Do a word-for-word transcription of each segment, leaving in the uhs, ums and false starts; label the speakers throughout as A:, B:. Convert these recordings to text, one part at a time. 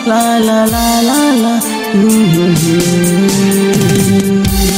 A: la la la la la. Mm-hmm.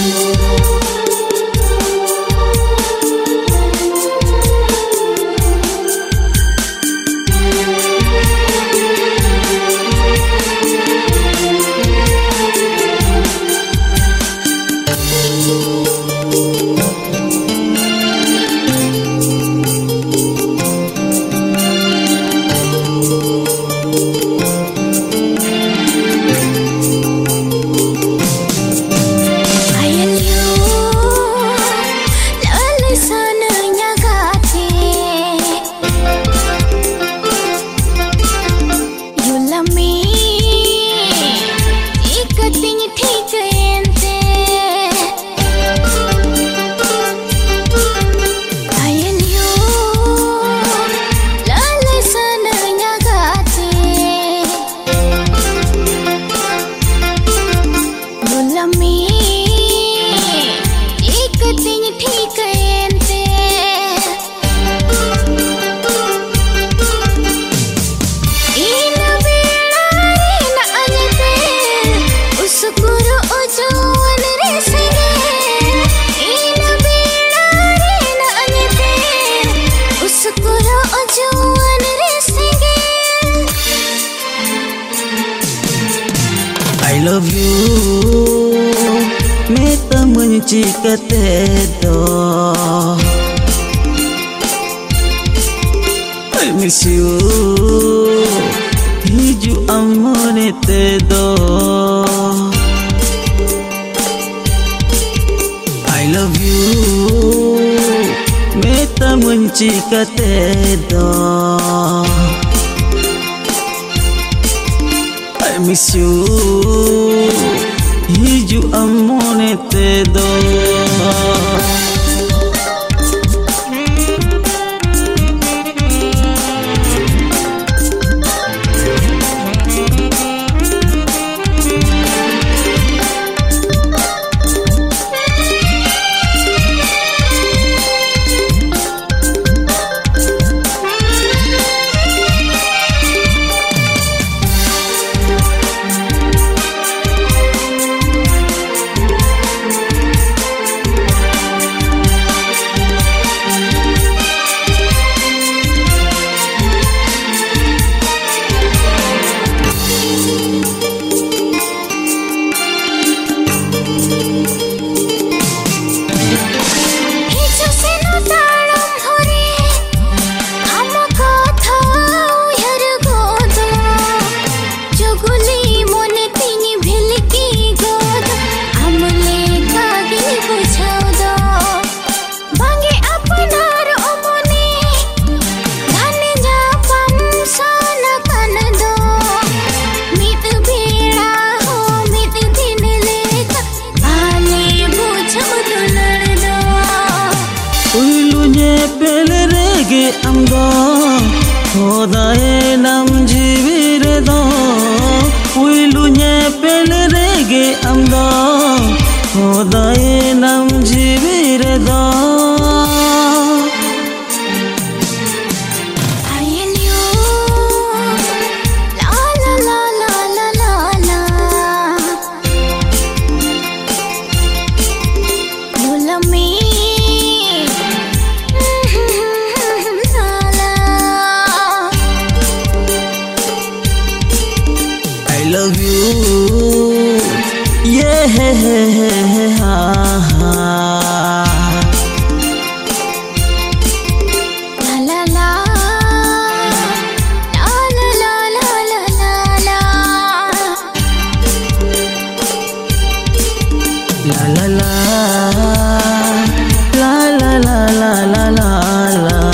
A: I love you, meta mencika tedo. I miss you, hiju amone tedo. I love you, meta mencika tedo. I miss you, hiju amone tedo. Amdo khodae nam jibir do uilunya pelrege amdo khodae nam jibir do. I love you, yeah, la la la, la la la la la la la, la la la, la la la la la la la.